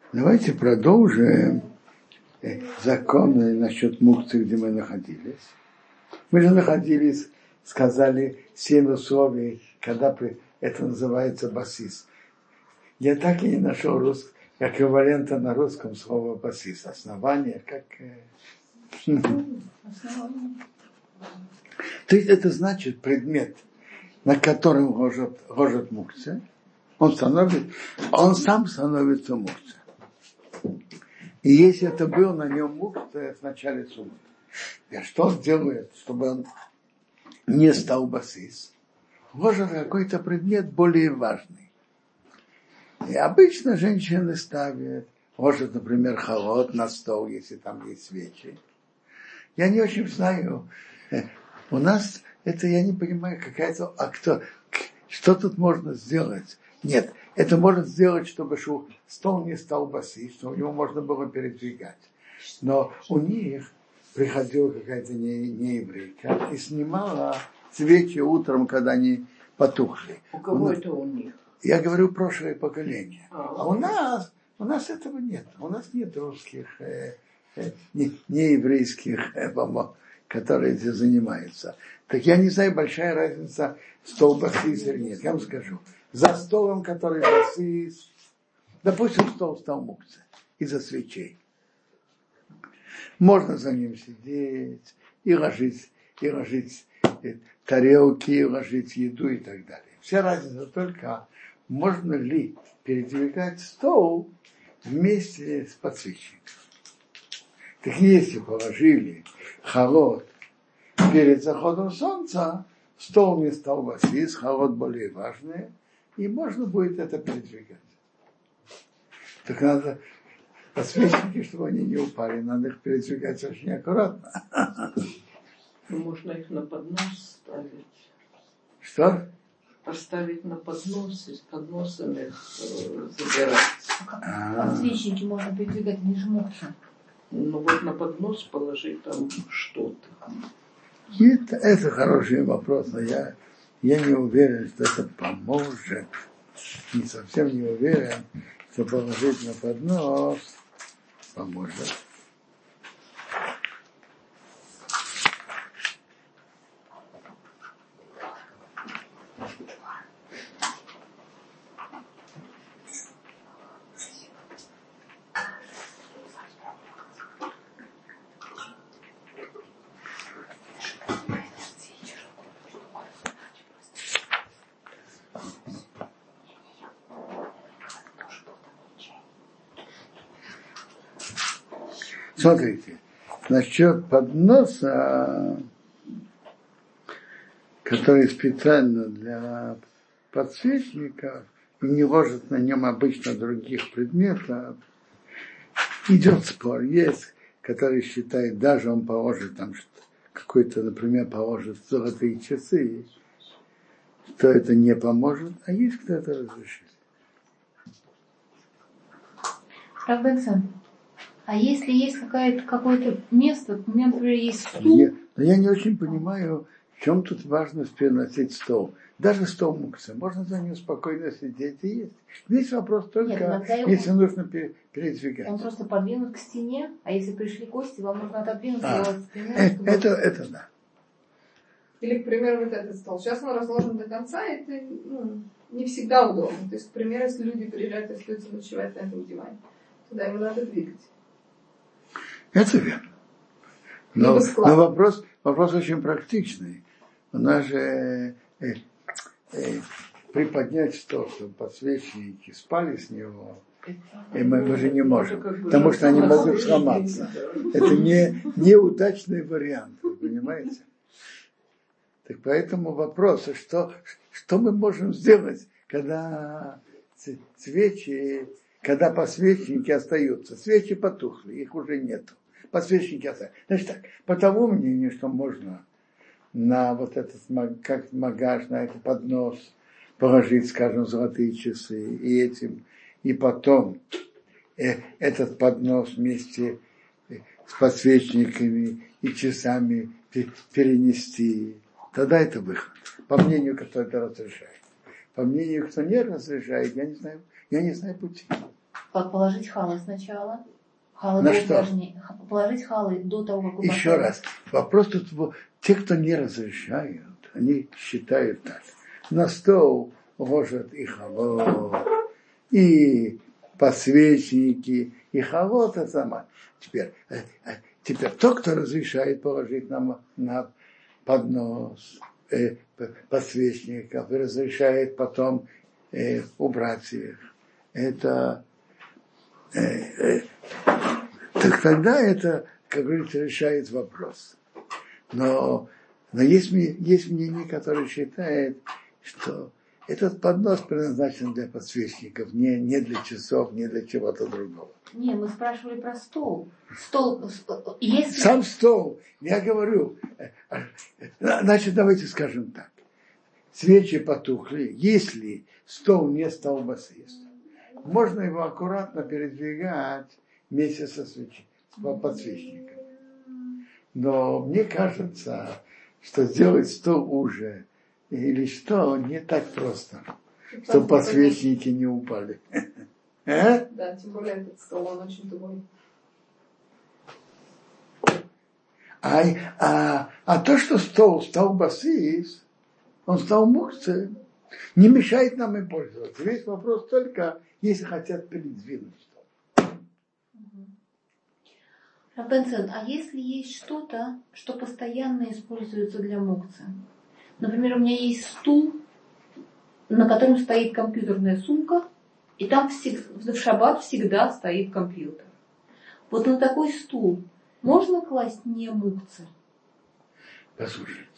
Давайте продолжим законы насчет мукции, где мы находились. Мы же находились, сказали, 7 условий, когда это называется басис. Я так и не нашел эквивалента на русском слова басис. Основание, как... То есть это значит предмет, на котором гожет мукция, он сам становится мукцией. И если это был на нем мукция в начале суммы, что он делает, чтобы он не стал басис? Гожет какой-то предмет более важный. И обычно женщины ставят, гожет, например, холод на стол, если там есть свечи. Я не очень знаю, у нас это, я не понимаю, какая-то, что тут можно сделать? Нет, это можно сделать, чтобы стол не стал басис, чтобы его можно было передвигать. Но у них приходила какая-то нееврейка и снимала свечи утром, когда они потухли. У кого это у них? Я говорю прошлое поколение. А у нас этого нет. У нас нет русских, нееврейских, которые этим занимаются. Так я не знаю, большая разница, стол басис или нет. Я вам скажу. За столом, который басис, допустим, стол стал мукция из-за свечей. Можно за ним сидеть и ложить тарелки, и ложить еду и так далее. Вся разница только, можно ли передвигать стол вместе с подсвечником. Так если положили холод перед заходом солнца, стол не стал басис, холод более важный, и можно будет это передвигать. Так надо подсвечники, чтобы они не упали, надо их передвигать очень аккуратно. Можно их на поднос ставить. Что? Поставить на поднос и с подносами забирать. Подсвечники можно передвигать, не жмутся. Ну вот на поднос положить там что-то. Это хороший вопрос, но я не уверен, что это поможет. Не совсем не уверен, что положить на поднос поможет. Смотрите, насчет подноса, который специально для подсвечников, не ложат на нем обычно других предметов, идет спор. Есть, который считает, даже он положит там какой-то, например, положит золотые часы, что это не поможет, а есть, кто это разрешит. Рав Бенсон, а если есть какое-то место, у меня, например, есть стул. Но я не очень понимаю, в чем тут важность переносить стол. Даже стол мукса, можно за ним спокойно сидеть и есть. Здесь вопрос только, если нужно передвигать. Он просто подвинут к стене, а если пришли гости, вам нужно отодвинуть его от стены. Это да. Или, к примеру, вот этот стол. Сейчас он разложен до конца, и это не всегда удобно. То есть, к примеру, если люди приезжают и остаются ночевать на этом диване, тогда его надо двигать. Это верно. Но вопрос очень практичный. У нас же приподнять стол, чтобы подсвечники спали с него, и мы же не можем, потому что они могут сломаться. Это неудачный вариант, вы понимаете? Так поэтому вопрос, что мы можем сделать, когда свечи, когда подсвечники остаются. Свечи потухли, их уже нету. Подсвечники остаются. Значит так, по тому мнению, что можно на вот этот, как магаж, на этот поднос положить, скажем, золотые часы и потом этот поднос вместе с подсвечниками и часами перенести, тогда это выход. По мнению, кто это разрешает. По мнению, кто не разрешает, я не знаю пути. Положить халы сначала. Халы На будут что? важнее. Положить халы до того, как вы Еще поставите. раз. Вопрос тут, те, кто не разрешают, они считают так. На стол ложат и халот, и подсвечники, и халот, это сама. Теперь тот, кто разрешает положить на поднос подсвечников и разрешает потом убрать их, это так тогда это, как говорится, решает вопрос. Но есть мнение, которое считает, что этот поднос предназначен для подсвечников, не для часов, не для чего-то другого. Не, мы спрашивали про стол. Если... Сам стол, я говорю, значит, давайте скажем так. Свечи потухли, если стол не стал басист, можно его аккуратно передвигать вместе со подсвечником. Но мне кажется, что сделать стол уже или что, не так просто, чтобы подсвечники не упали. Да, тем более этот стол, он очень тугой. А то, что стол стал басист, он стал мукце, не мешает нам им пользоваться. Весь вопрос только, если хотят передвинуть стол. Рав Бен-Цион, а если есть что-то, что постоянно используется для мукцы? Например, у меня есть стул, на котором стоит компьютерная сумка, и там в шаббат всегда стоит компьютер. Вот на такой стул можно класть не мукцы? Послушайте.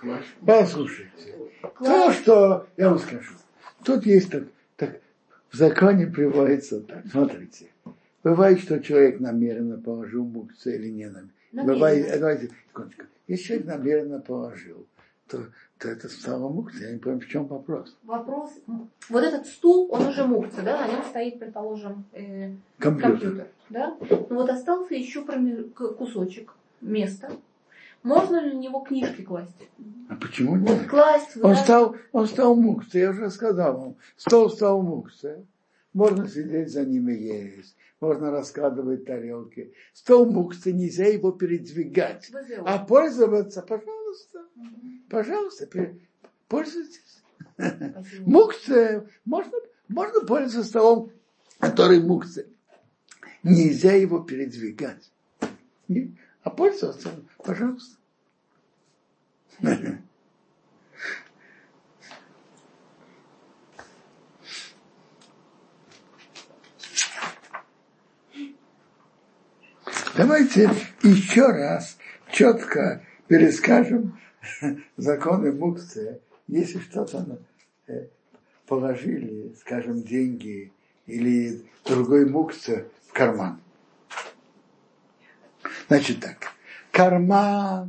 То, что я вам скажу. Тут есть так в законе приводится так. Смотрите. Бывает, что человек намеренно положил мукцы или не намеренно. Бывает, давайте, секундочку. Если человек намеренно положил, то это стало мукцы. Я не понимаю, в чем вопрос. Вопрос. Вот этот стул, он уже мукцы, да? На нем стоит, предположим, компьютер. Да? Но вот остался еще кусочек места. Можно ли на него книжки класть? А почему нет? Вот класть. Он стал мукцы, я уже сказал вам. Стол стал мукцы. Можно сидеть за ним и есть. Можно раскладывать тарелки. Стол мукцы, нельзя его передвигать. А пользоваться, пожалуйста. Пожалуйста, пользуйтесь. Мукцы. Можно пользоваться столом, который мукцы. Нельзя его передвигать. А пользоваться, пожалуйста. Давайте еще раз четко перескажем законы мукцы. Если что-то положили, скажем, деньги или другой мукцы в карман. Значит так, карман,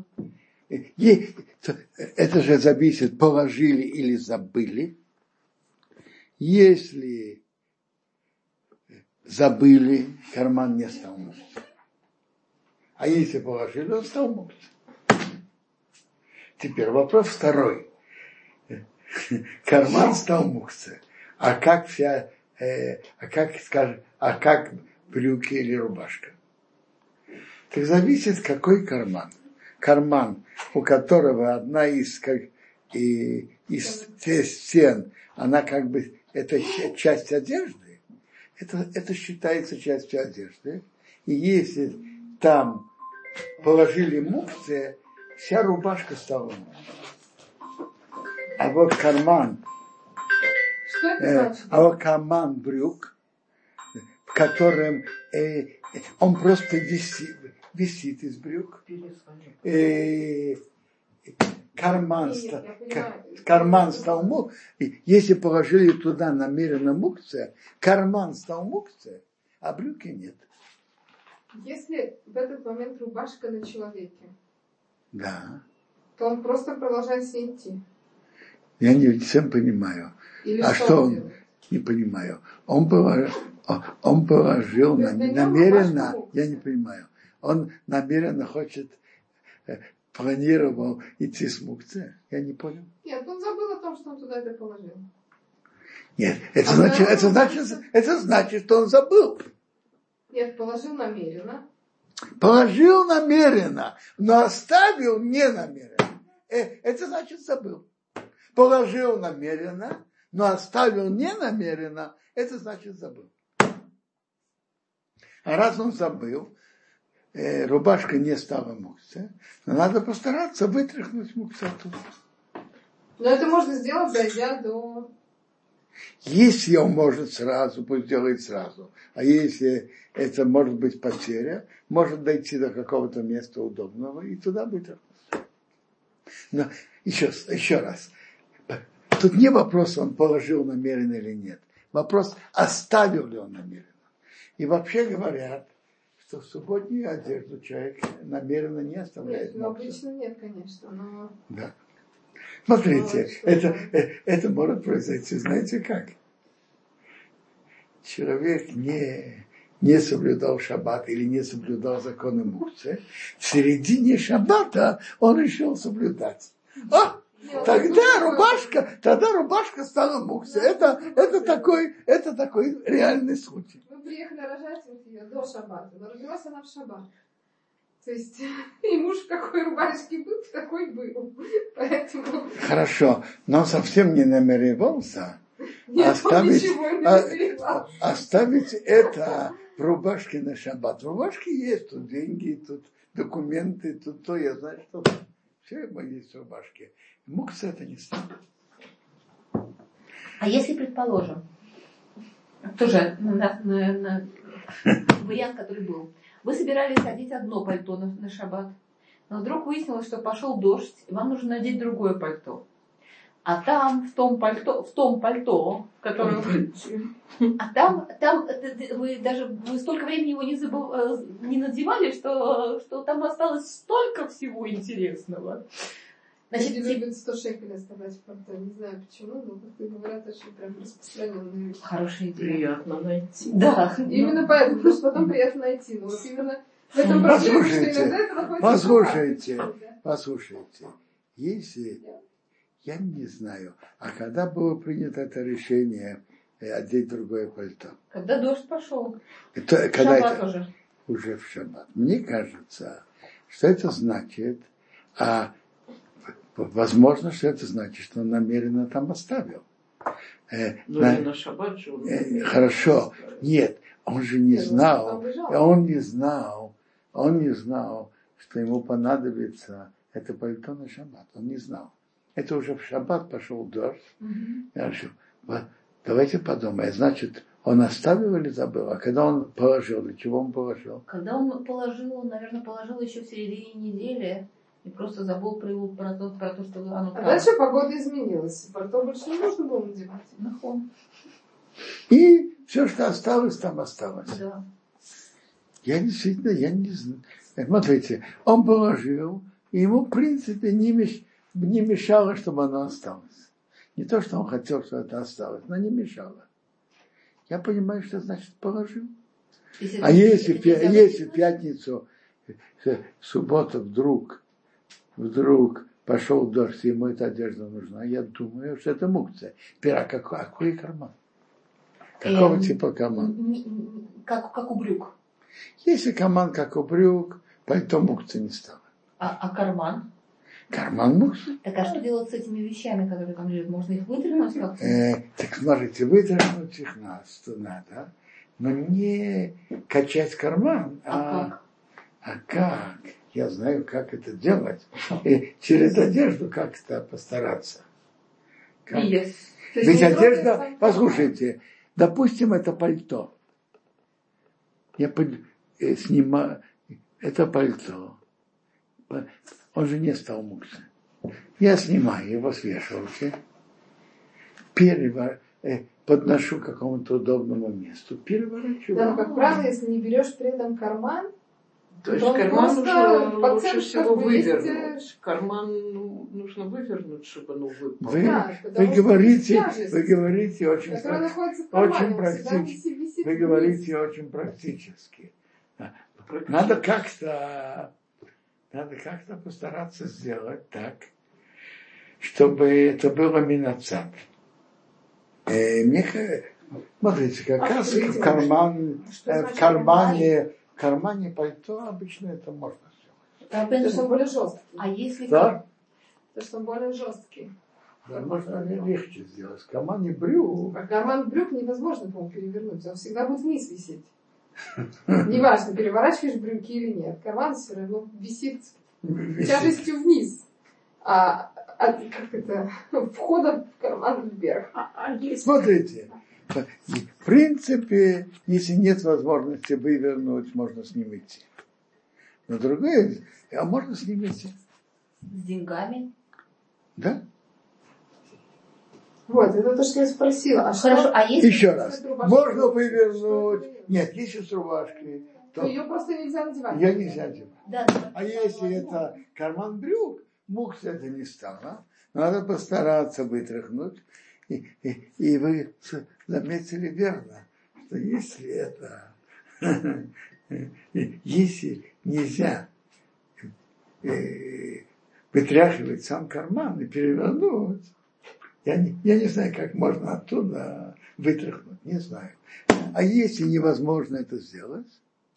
это же зависит, положили или забыли. Если забыли, карман не стал мукцы. А если положили, он стал мукцы. Теперь вопрос второй. Карман стал мукцы. А как брюки или рубашка? Так зависит, какой карман. Карман, у которого одна из стен, она как бы, это часть одежды, это считается частью одежды. И если там положили мукцы, вся рубашка стала мукцы. А вот карман, брюк, в котором он просто висит из брюк. Карман стал мукцы. Если положили туда намеренно мукцы, карман стал мукцы, а брюки нет. Если в этот момент рубашка на человеке, да, то он просто продолжает с ней идти. Я не всем понимаю. Или что он не понимаю. Он положил намеренно, я не понимаю. Он намеренно планировал идти с мукцы. Я не понял. Нет, он забыл о том, что он туда это положил. Нет, это значит, что он забыл. Нет, положил намеренно. Положил намеренно, но оставил не намеренно. Это значит забыл. Положил намеренно, но оставил не намеренно, это значит забыл. А раз он забыл, рубашка не стала мукце, но надо постараться вытряхнуть мукцату. Но это можно сделать, дойдя до... Если он может сразу, пусть делает сразу. А если это может быть потеря, может дойти до какого-то места удобного и туда вытряхнуть. Но еще раз. Тут не вопрос, он положил намеренно или нет. Вопрос, оставил ли он намеренно. И вообще говорят, что в субботнюю одежду человек намеренно не оставляет. Нет, обычно нет, конечно. Но... Да. Смотрите, это может произойти, знаете как? Человек не соблюдал шаббат или не соблюдал законы мукцы. В середине шаббата он решил соблюдать. Тогда рубашка стала мукцей. Это такой реальный случай. Мы приехали рожать ее до шаббата, но родилась она в шаббат. То есть и муж в какой рубашке был, в такой был. Поэтому... Хорошо, но он совсем не намеревался оставить это в рубашке на шаббат. В рубашке есть тут деньги, тут документы, тут то, я знаю, что все есть в рубашке. Мукса это не стало. А если, предположим, тоже вариант, который был, вы собирались одеть одно пальто на шаббат, но вдруг выяснилось, что пошел дождь, и вам нужно надеть другое пальто. А там, в том пальто, которое а там вы столько времени его не надевали, что там осталось столько всего интересного. Значит, люди любят 100 шекелей оставлять в пальто. Не знаю почему, но как говорят, очень прям распространенные вещи. Хорошая идея. Приятно найти. Да. Именно поэтому, потому что потом приятно найти. Но вот именно в этом проблема, что иногда это находится. Послушайте. Если... Я не знаю. А когда было принято это решение одеть другое пальто? Когда дождь пошел. Шаббат уже. Уже в шаббат. Мне кажется, что это значит, возможно, что это значит, что он намеренно там оставил. Не на шаббат же. Хорошо. Нет, он же не знал. Он не знал, что ему понадобится это пальто на шаббат. Он не знал. Это уже в шаббат пошел дождь. Я решил, давайте подумаем. Значит, он оставил или забыл? А когда он положил, для чего он положил? Когда он положил, он, наверное, положил еще в середине недели и просто забыл про то, что оно там. А дальше погода изменилась. Пальто больше не нужно было надевать. Нахон. И все, что осталось, там осталось. Да. Я не знаю. Смотрите, он положил, и ему, в принципе, не мешало, чтобы оно осталось. Не то, что он хотел, чтобы это осталось, но не мешало. Я понимаю, что значит положил. А если в пятницу, в субботу вдруг пошел дождь, и ему эта одежда нужна, я думаю, что это мукция. Теперь, а какой карман? Какого типа карман? Как у брюк. Если карман как у брюк, пальто мукция не стало. А карман? Карман мукция. Так а что делать с этими вещами, которые там лежат? Можно их вытряхнуть как-то? Так смотрите, вытряхнуть их надо, но не качать карман. А как? Я знаю, как это делать. И через одежду как это постараться. Ведь одежда, послушайте, допустим, это пальто. Я снимаю это пальто. Он же не стал муксой. Я снимаю его с вешалки, подношу к какому-то удобному месту, переворачиваю. Да, но, как правило, если не берешь при этом карман, то есть карман лучше всего вывернуть. Карман нужно вывернуть, чтобы оно выпало. Вы говорите очень практически. Надо как-то постараться сделать так, чтобы это было минацат. Смотрите, как раз в кармане пальто обычно это можно сделать. Потому что он более жесткий. А если... Да? Потому что он более жесткий. Да, можно легче сделать. В кармане брюк. А карман брюк невозможно, по-моему, перевернуть. Он всегда будет вниз висеть. Неважно, переворачиваешь брюки или нет. Карман все равно висит тяжестью вниз. Как это? Входа в карман вверх. Смотрите. В принципе, если нет возможности вывернуть, можно с ним идти. Но другое, можно с ним идти. С деньгами? Да? Вот, это то, что я спросила. Хорошо, а если... Еще раз. Можно вывернуть. Нет, если с рубашкой, то ее просто нельзя надевать. Ее нельзя одевать. Да, А если это карман брюк, мукса это не стало. Надо постараться вытряхнуть. И вы заметили верно, что если это, если нельзя вытряхивать сам карман и перевернуть, я не знаю, как можно оттуда вытряхнуть, не знаю. А если невозможно это сделать,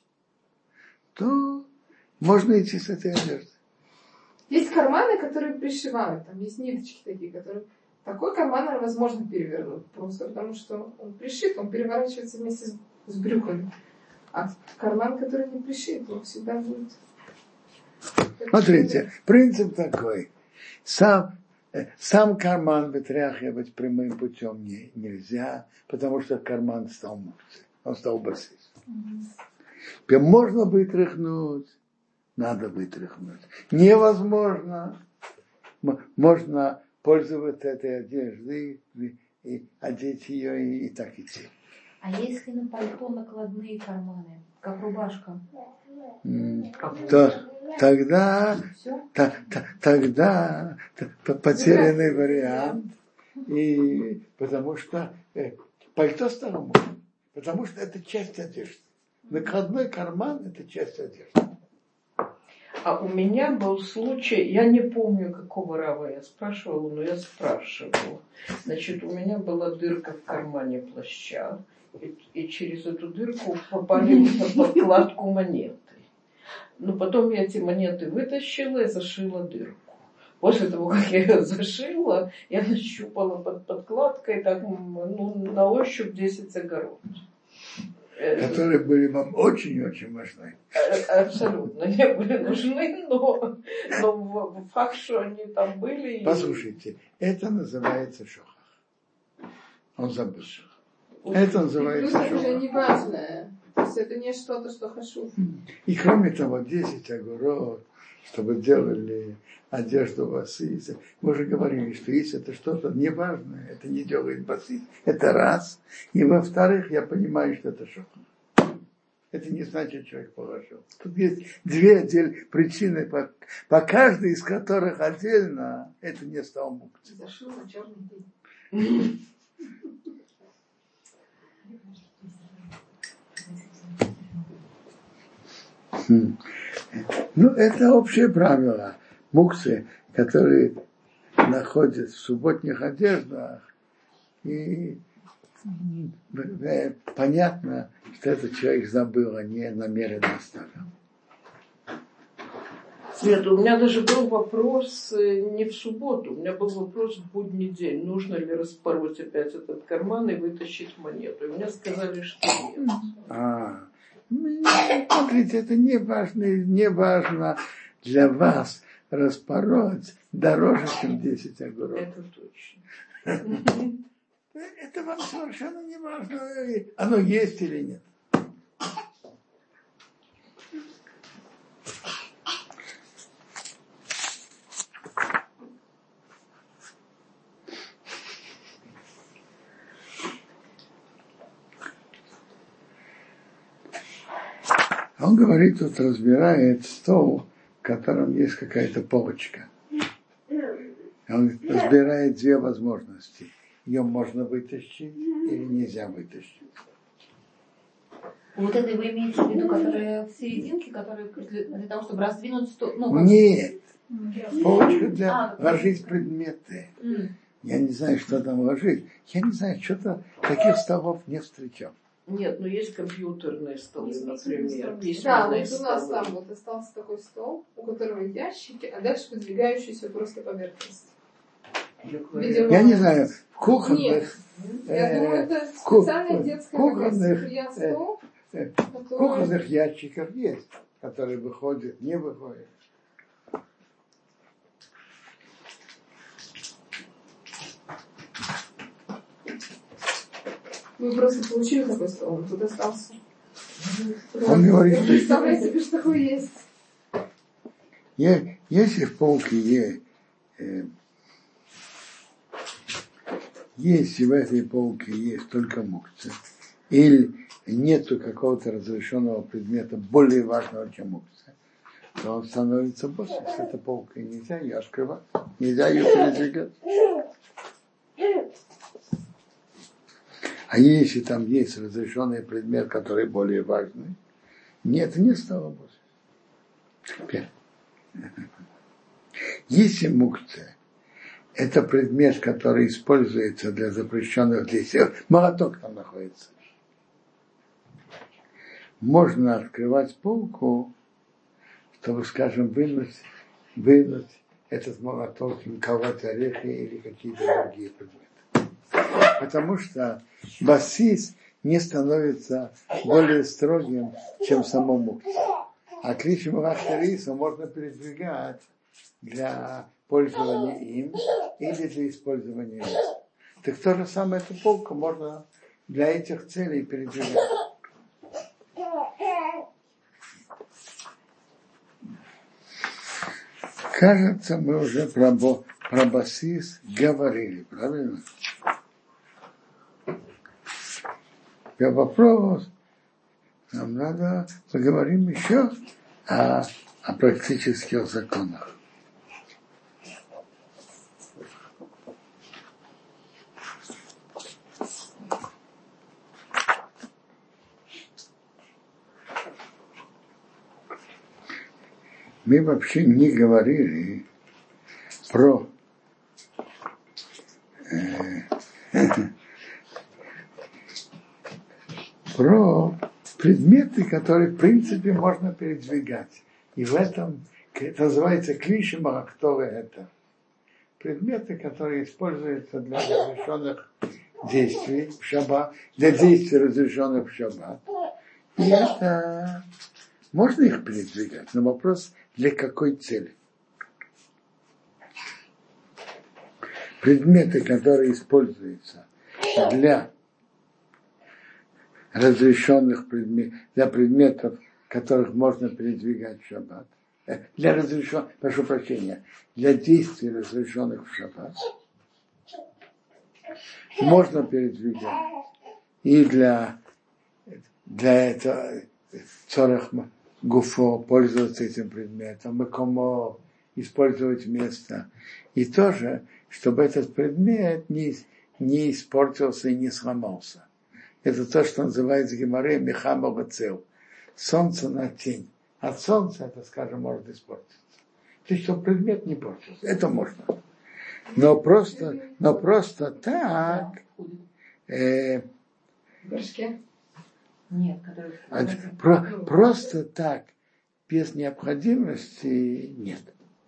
то можно идти с этой одеждой. Есть карманы, которые пришивают, там есть ниточки такие, которые... Такой карман возможно перевернуть, просто потому что он пришит, он переворачивается вместе с брюками. А карман, который не пришит, он всегда будет... Смотрите, принцип такой. Сам карман вытряхивать прямым путем нельзя, потому что карман стал мукцией, он стал басистом. Можно вытряхнуть, надо вытряхнуть. Невозможно. Можно пользоваться этой одеждой и одеть ее и так идти. А если на пальто накладные карманы, как рубашка? Тогда потерянный вариант. И потому что пальто стало мокрым. Потому что это часть одежды. Накладной карман – это часть одежды. А у меня был случай, я не помню, какого рава я спрашивала, но я спрашивала. Значит, у меня была дырка в кармане плаща, и через эту дырку попали в подкладку монеты. Но потом я эти монеты вытащила и зашила дырку. После того, как я ее зашила, я нащупала под подкладкой так, на ощупь 10 огород. Которые были вам очень-очень важны. Абсолютно не были нужны, но факт, что они там были. Послушайте, это называется шохах. Он забыл шохах. Это называется шохах. Это уже не важное. То есть это не что-то, что хашув. И кроме того, 10 огород, чтобы делали одежду басиса. Мы уже говорили, что если это что-то неважное, это не делает басис. Это раз. И во-вторых, я понимаю, что это шохах. Это не значит, что человек положил. Тут есть две отдельные причины, по каждой из которых отдельно это не стал мукцией. Зашил на черный день. Ну, это общее правило. Муксы, которые находятся в субботних одеждах, и понятно, что этот человек забыл, а не намеренно оставил. Нет, у меня даже был вопрос не в субботу, у меня был вопрос в будний день. Нужно ли распороть опять этот карман и вытащить монету? И мне сказали, что нет. Смотрите, это не важно для вас распороть дороже, чем 10 огурцов. Это точно. Это вам совершенно не важно, оно есть или нет. Он говорит, тут разбирает стол, в котором есть какая-то полочка. Он разбирает две возможности. Ее можно вытащить или нельзя вытащить. Вот это вы имеете в виду, которая в серединке, которая для того, чтобы раздвинуть стол? Ну, Нет. Полочка для ложить предметы. Я не знаю, что там ложить. Я не знаю, что-то таких столов не встречал. Нет, но есть компьютерные столы, например. Да, вот Письменные у нас столы. там вот остался такой стол, у которого ящики, а дальше выдвигающаяся просто поверхность. Видимо, Я не знаю, в Нет, кухонных, я думаю, это специальная детская кухонных, стол, в который... кухонных ящиках есть, которые выходят, не выходят. Мы просто получили такой стол, он тут остался. Он говорит, Представляете себе, что такое есть. если в полке если в этой полке есть только мукция, или нету какого-то разрешенного предмета более важного, чем мукция, то он становится боссом. С этой полкой нельзя ее открывать, нельзя ее передвигать. А если там есть разрешенный предмет, который более важный, нет, не стало боссом. Если мукция – это предмет, который используется для запрещенных действий, молоток там находится, можно открывать полку, чтобы, скажем, вынуть этот молоток, ковать орехи или какие-то другие предметы. Потому что басис не становится более строгим, чем само мукция. А клиши мурахтерису можно передвигать для пользования им или для использования им. Так то же самое, эту полку можно для этих целей передвигать. Кажется, мы уже про басис говорили, правильно? Теперь вопрос, нам надо поговорим еще о практических законах. Мы вообще не говорили про предметы, которые в принципе можно передвигать. И в этом это называется клиши марахторы, это предметы, которые используются для разрешенных действий в шаббат, для действий, разрешенных в шаббат. И это можно их передвигать, но вопрос, для какой цели. Предметы, которые используются для разрешенных предметов, для предметов, которых можно передвигать в шаббат, для разрешенных, прошу прощения, для действий, разрешенных в шаббат, можно передвигать и для этого цорах гуфо пользоваться этим предметом, макомо использовать место, и тоже, чтобы этот предмет не испортился и не сломался. Это то, что называется геморрей мехама вацел. Солнце на тень. От солнца это, скажем, может испортиться. То есть, чтобы предмет не портился. Это можно. Но просто так. Нет, просто так, без необходимости, нет.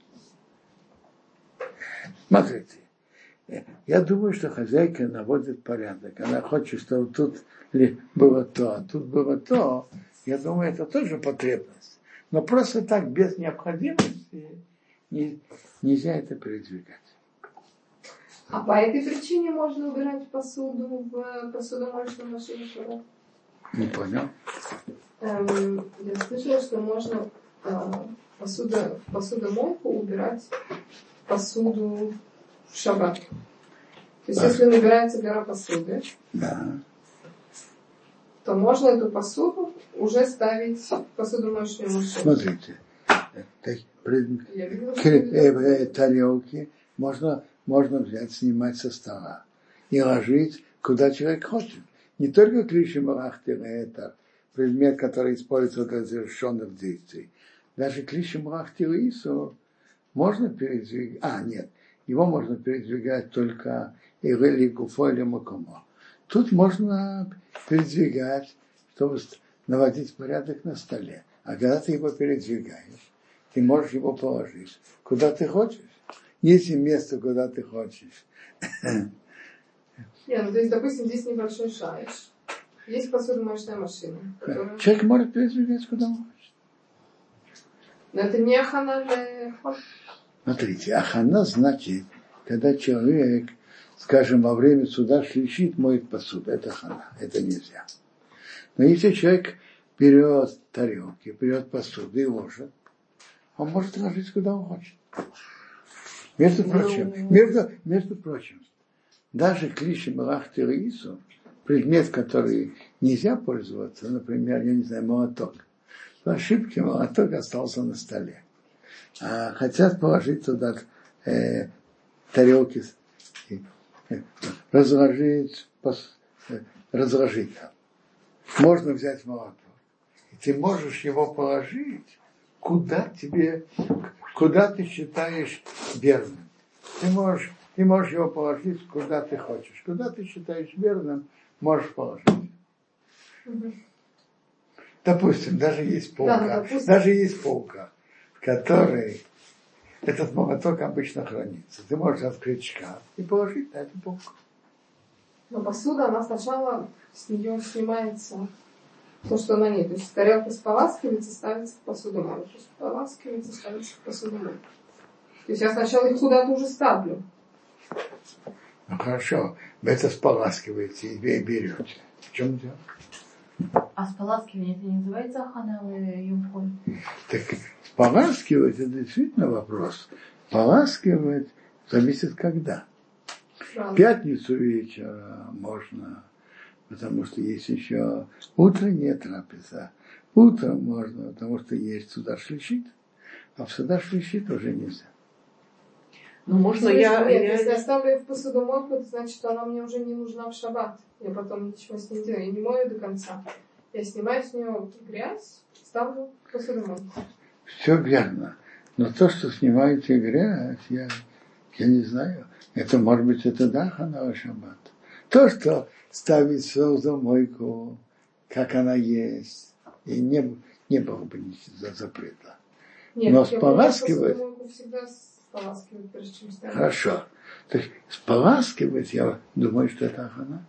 Смотрите. Я думаю, что хозяйка наводит порядок. Она хочет, чтобы тут было то, а тут было то. Я думаю, это тоже потребность. Но просто так, без необходимости, нельзя это передвигать. А по этой причине можно убирать посуду в посудомоечную машину? Не понял. Я слышала, что можно в посудомойку убирать посуду в шаббат. То есть, если набирается гора посуды, то можно эту посуду уже ставить в посудомоечную машину. Смотрите, тарелки можно взять, снимать со стола и ложить, куда человек хочет. Не только клиши марахтера, это предмет, который используется для завершенных действий. Даже клиши марахтера Ису можно передвигать. Нет. его можно передвигать только или гуфо, или макомо. Тут можно передвигать, чтобы наводить порядок на столе. А когда ты его передвигаешь, ты можешь его положить куда ты хочешь. Если место, куда ты хочешь. Нет, ну то есть, допустим, здесь небольшой шайш. Есть посудомоечная машина. Которая... Человек может передвигать куда он хочет. Но это не ахана для... Смотрите, ахана значит, когда человек, скажем, во время суда шличит, моет посуду. Это ахана, это нельзя. Но если человек берет тарелки, берет посуду и ложит, он может ложить куда он хочет. Между прочим, даже клиши малах терроису, предмет, который нельзя пользоваться, например, я не знаю, молоток. По ошибке молоток остался на столе. А хотят положить туда тарелки, разложить там. Можно взять молоток. И ты можешь его положить, куда ты считаешь верным. Ты можешь его положить, куда ты хочешь. Куда ты считаешь верным, можешь положить. Допустим, даже есть полка, в которой этот молоток обычно хранится. Ты можешь открыть шкаф и положить на эту полку. Но посуда, она сначала с нее снимается то, что на ней. То есть тарелка споласкивается, ставится в посудомойку. Споласкивается, ставится в посудомойку. То есть я сначала их куда-то уже ставлю. Ну хорошо, вы это споласкиваете и берете. В чем дело? А споласкивание это не называется ахана или юмхоль? Так споласкивать это действительно вопрос. Споласкивать зависит когда. В пятницу вечером можно, потому что есть еще утренняя трапеза. Утром можно, потому что есть суда шличит, а в суда шличит уже нельзя. Ну, можно если я ставлю ее в посудомойку, это значит, что она мне уже не нужна в шаббат. Я потом ничего с ней делаю, я не мою до конца. Я снимаю с нее грязь, ставлю в посудомойку. Все верно. Но то, что снимаете грязь, я не знаю. Это, может быть, это да, хана шаббат. То, что ставить в посудомойку, как она есть, и не было бы ничего запрета. Нет, но споласкивать... всегда споласкивать, прежде чем ставить. Хорошо. Так споласкивать, я думаю, что это ахана.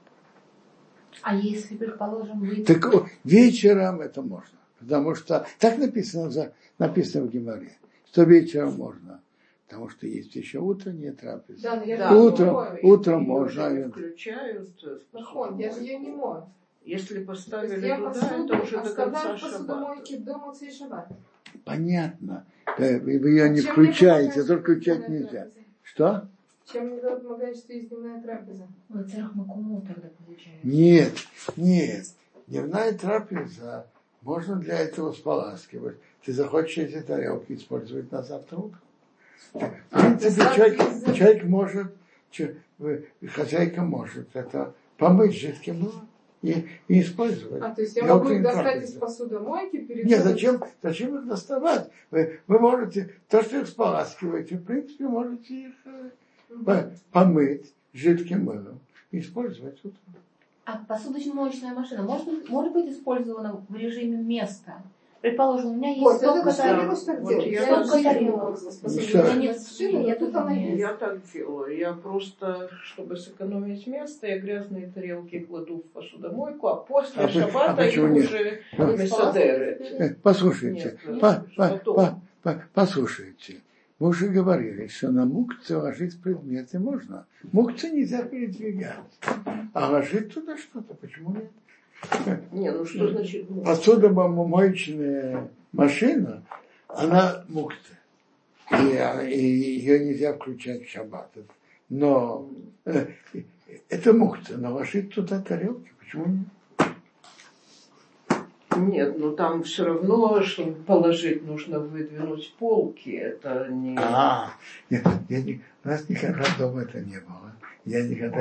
А если, предположим, вы... Так вечером это можно. Потому что так написано в Гемаре, что вечером можно. Потому что есть еще утренняя трапеза. Да, утром можно. Включают. Я же ее не мою. Если поставили я туда, посуду это уже до конца в посудомойке шаббата. до Моцей шаббат. Понятно. Вы ее не включаете, только включать нельзя. Что? Чем мне помогает, что есть дневная трапеза? Ой, царах макуму тогда получается. Нет. Дневная трапеза можно для этого споласкивать. Ты захочешь эти тарелки использовать на завтра утром. В принципе, человек может, хозяйка может это помыть жидким мылом и использовать. То есть я могу их достать из посудомойки? Нет, зачем их доставать? Вы можете, то, что их споласкиваете, в принципе, можете их помыть жидким мылом и использовать утром. А посудомоечная машина может быть использована в режиме места? Предположим, у меня есть стопка тарелок. Я так делаю. Я просто, чтобы сэкономить место, я грязные тарелки кладу в посудомойку, а после шаббата их уже месадеры. Послушайте. Мы уже говорили, что на мукце ложить предметы можно. Мукце нельзя передвигать. А ложить туда что-то, почему нет? Что значит мукце? Посудомоечная машина, она мукце. И ее нельзя включать в шаббат. Но это мукце. Но ложить туда тарелки, почему нет? Нет, там все равно, чтобы положить, нужно выдвинуть полки. Это не... У нас никогда дома это не было. Я никогда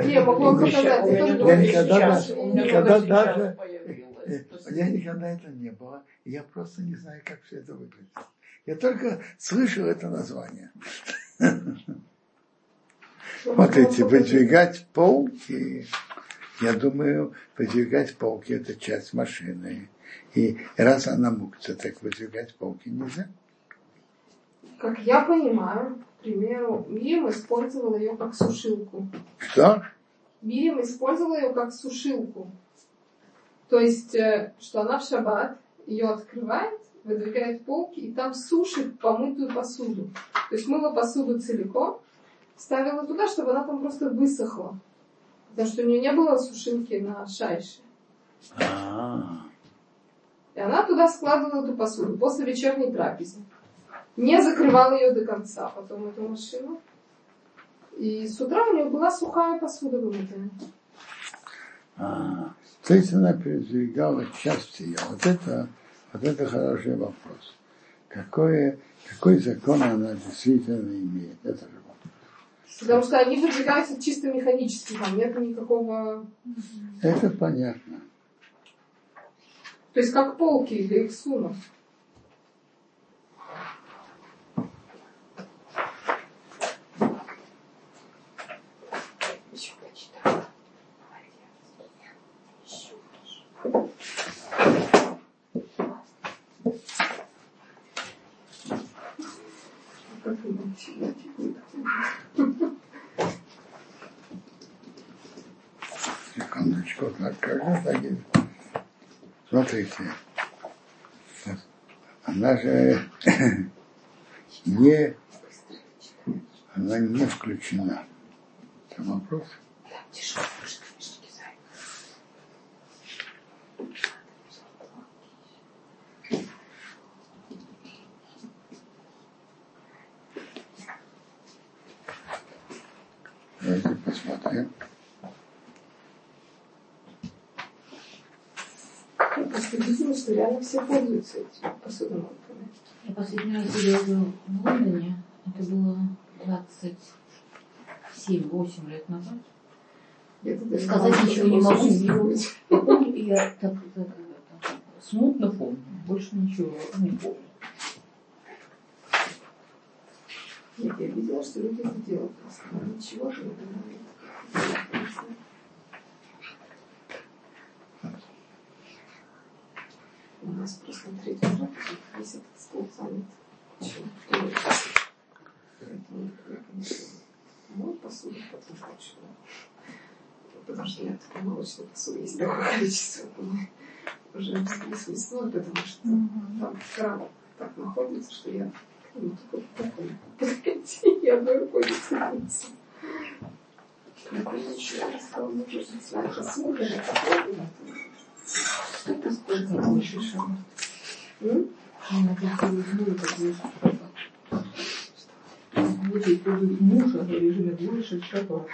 это не было. Я просто не знаю, как все это выглядит. Я только слышал это название. Смотрите, выдвигать полки, я думаю, выдвигать полки это часть машины. И раз она мукция, так выдвигать полки нельзя. Как я понимаю, к примеру, Мирим использовала ее как сушилку. Что? Мирим использовала ее как сушилку. То есть, что она в шаббат ее открывает, выдвигает полки и там сушит помытую посуду. То есть мыла посуду целиком, ставила туда, чтобы она там просто высохла. Потому что у нее не было сушилки на шайше. И она туда складывала эту посуду после вечерней трапезы. Не закрывала ее до конца, потом эту машину. И с утра у нее была сухая посуда вымытая. То есть она передвигала часть ее. Вот это хороший вопрос. Какой закон она действительно имеет? Это же вопрос. Потому что они выдвигаются чисто механически, там нет никакого... Это понятно. То есть как полки для иксуна. Секундочку, так, как же так есть? Смотрите, она же она не включена. Это вопрос. Давайте посмотрим. Просто видно, что реально все пользуются этими посудомойками. Я последний раз видела в Лондоне. Это было 27-8 лет назад. Сказать ничего не могу. Я помню, я так смутно помню. Больше ничего не помню. Нет, я видела, что люди это делают. Просто ничего же не понимают. У нас просто на третьем этаже весь этот стол занят. Поэтому я, конечно, мою посуду, потом хочу. Потому что у меня такой молочной посуды есть такое количество. Мы уже разбились весной, потому что там кран так находится, что я только подойти и одной рукой не цепиться. Ничего, я стала мучить свою посуду. Что ты сколько хочешь? Звучит мужа в режиме больше шаба.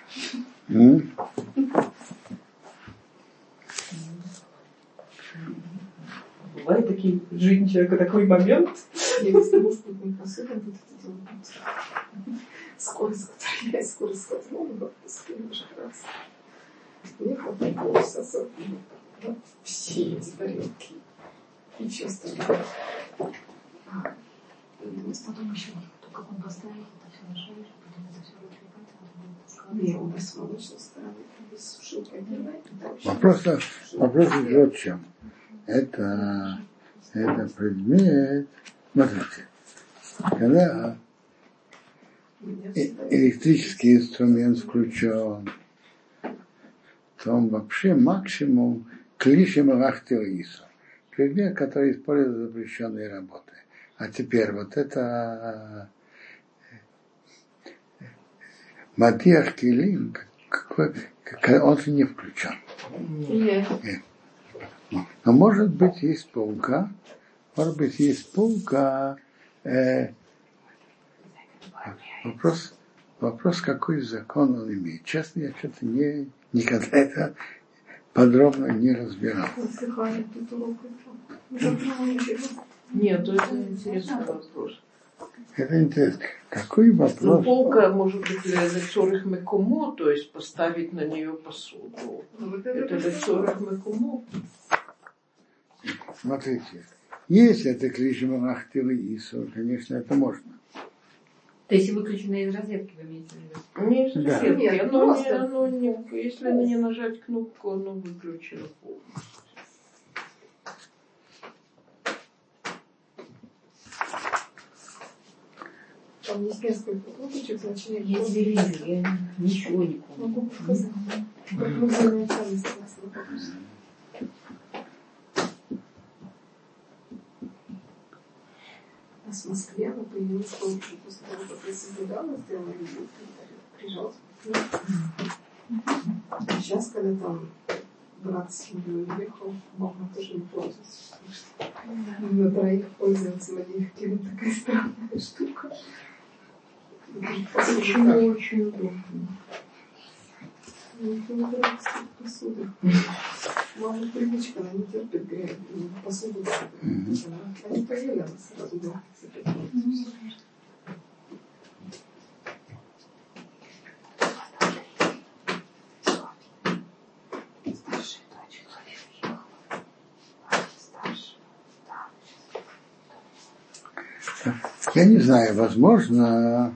Бывает такие в жизни человека такой момент. Если муж будет не посудом, будет это делать. Скорость, с которой он выпускает уже раз. Мне хватает полчаса все эти тарелки. И все остальное. Потом еще, как он поставил, это все нажаешь, потом это все выпекать, не, у нас молочная сторона, без сушилки отдельно. Вопрос идет в чем? Это предмет. Смотрите, когда электрический инструмент включен, то он вообще максимум клишем рахтелису. Предмет, который использует запрещенные работы. А теперь вот это Матиах Килим, он же не включен. Нет. Но может быть есть полка, вопрос, какой закон он имеет. Честно, я что-то никогда это подробно не разбирал. Нет, это интересный вопрос. Это интересно. Какой вопрос? Полка может быть для цорих мекумо, то есть поставить на нее посуду. Это для цорих мекумо. Смотрите, если это клишем рахтилы ису, конечно, это можно. То есть выключенная из розетки, вы имеете в виду? Не из Да. розетки. Нет, Оно просто. если не нажать кнопку, оно выключено полностью. Там есть несколько кнопочек, значение. Я тебе вижу, я ничего не помню. Могу показать. Как мы были начальник класса, конечно. У нас в Москве она появилась только после того, как я соблюдала, сделала ревью, приезжал. Сейчас, когда там брат с семьей уехал, мама тоже не пользуется. На троих пользоваться на них такая странная штука. Почему очень удобно? Мне не нравится посуда. Мама привычка, она не терпит грязь. Посуду. Они поели, она сразу да. Я не знаю, возможно,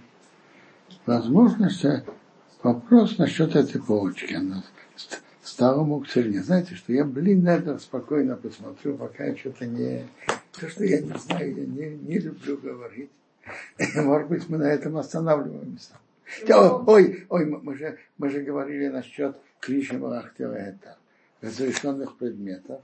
что вопрос насчет этой полочки. Она стала мукцей. Не знаете, что я, на это спокойно посмотрю, пока я что-то не... То, что я не знаю, я не люблю говорить. Может быть, мы на этом останавливаемся. Ой, мы же говорили насчет Криши Малахтева это. Разрешенных предметов.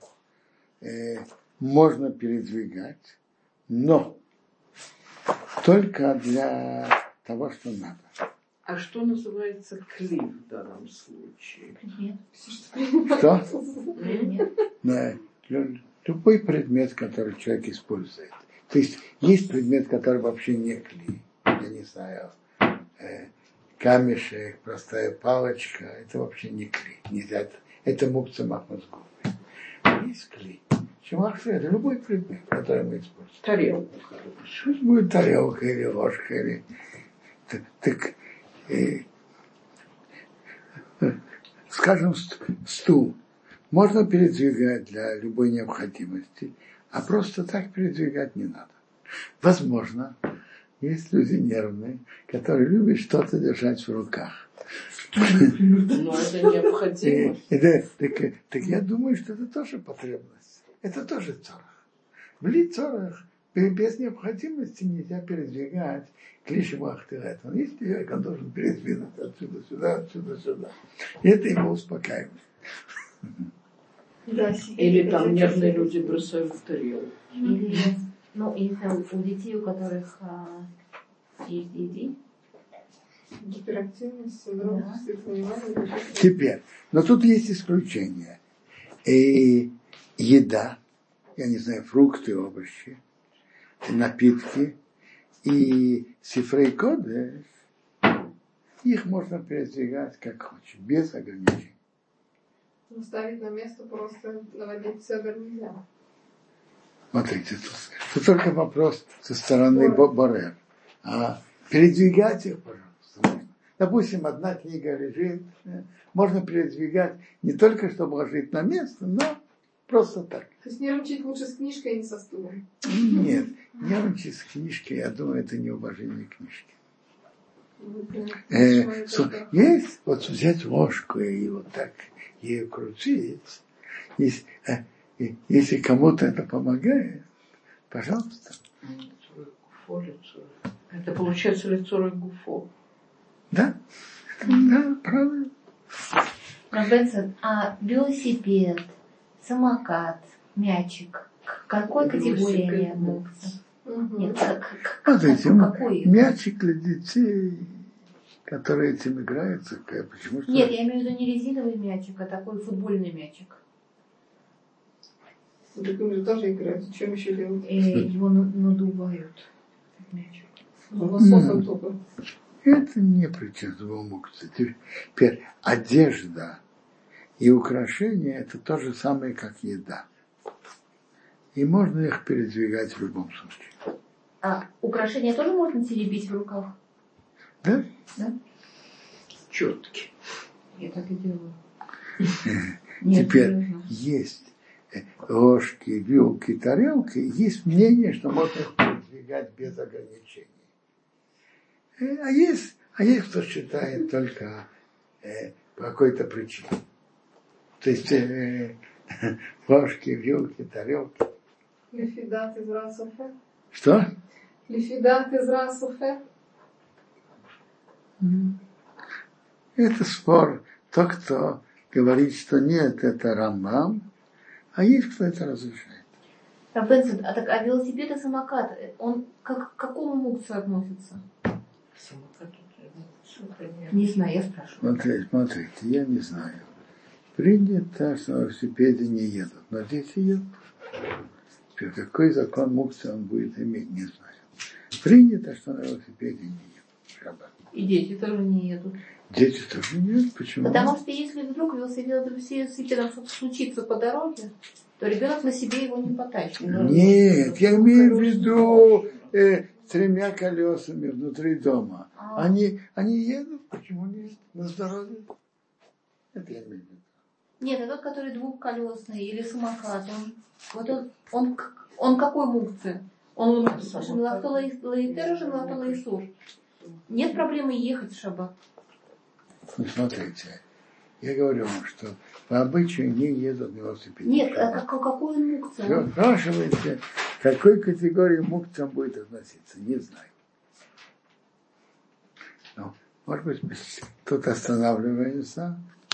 Можно передвигать, но только для того, что надо. А что называется кли в данном случае? Предмет. Что? Предмет. Да, любой предмет, который человек использует. То есть предмет, который вообще не кли. Я не знаю, камешек, простая палочка, это вообще не кли. Нельзя, это мукца махмазгу. Есть кли. Шимахши — это любой предмет, который мы используем. Тарелка. Пусть будет тарелка или ложка, или... Скажем, стул можно передвигать для любой необходимости, а просто так передвигать не надо. Возможно, есть люди нервные, которые любят что-то держать в руках. Но это необходимо. Так я думаю, что это тоже потребность. Это тоже цорах. В цорах без необходимости нельзя передвигать клиши махтырет. Он есть человек, он должен передвинуть отсюда сюда, отсюда сюда. И это его успокаивает. Да, Или там нервные люди бросают в тарелку. Или, если у детей, у которых есть ADD. Гиперактивность, синдром дефицита внимания. Теперь, но тут есть исключение. Еда, я не знаю, фрукты, овощи, напитки и сифрей кодеш, их можно передвигать как хочешь, без ограничений. Но ставить на место просто наводить седер нельзя. Смотрите, тут только вопрос со стороны Борер. А передвигать их, пожалуйста, можно. Допустим, одна книга лежит, можно передвигать не только чтобы ложить на место, но просто так. То есть нервничать лучше с книжкой, а не со стулом? Нет, нервничать с книжкой, я думаю, это неуважение книжки. Есть, вот взять ложку и вот так ее крутить, если кому-то это помогает, пожалуйста. Это получается лицо гуфо. Да, да, правильно. Робинсон, а велосипед, самокат, мячик, к какой категории они относятся? Нет, какой? Мячик для детей, которые этим играются. Почему? Нет, я имею в виду не резиновый мячик, а такой футбольный мячик. С таким же тоже играют. Чем еще делать? Его надувают. Мячик. Насосом только. Это не причастно мукцы. Теперь одежда и украшения — это то же самое, как еда. И можно их передвигать в любом случае. А украшения тоже можно теребить в руках? Да? Да? Четки. Я так и делаю. Теперь есть ложки, вилки, тарелки. Есть мнение, что можно их передвигать без ограничений. А есть кто считает только по какой-то причине. То есть ложки, вилки, тарелки. Лифидат из Расофер. Что? Лифидат из Расофер. Это спор. Тот, кто говорит, что нет, это Рамбам, а есть, кто это разрешает. Рабенсон, а велосипед и самокат, он к какому мукцу относится? Не знаю, я спрашиваю. Смотрите, я не знаю. Принято, что на велосипеде не едут, но дети едут. Какой закон мукцы он будет иметь, не знаю. Принято, что на велосипеде не едут. И дети тоже не едут. Дети тоже не едут. Почему? Потому что если вдруг велосипедом что-то случится по дороге, то ребенок на себе его не потащит. Нет, я имею в виду с 3 колесами внутри дома. Они едут, почему нет? На здоровье. Это я имею в виду. Нет, это тот, который двухколесный или самокат. Он какой мукцы? Он лаитер уже лаисур. Нет проблемы ехать в шаббат. Ну, смотрите, я говорю вам, что по обычаю не едут на велосипеде. Нет, какой он мукцы? Все, спрашивайте, к какой категории мукцы он будет относиться, не знаю. Ну, может быть, тут останавливаемся.